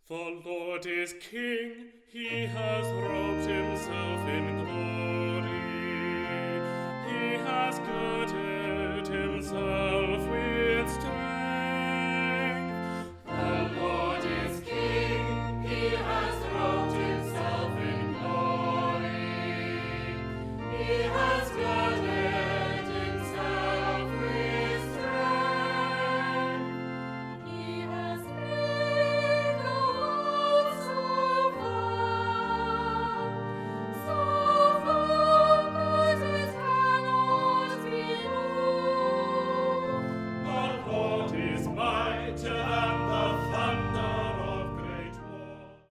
The Lord is King, he has robed himself in glory. He has girded himself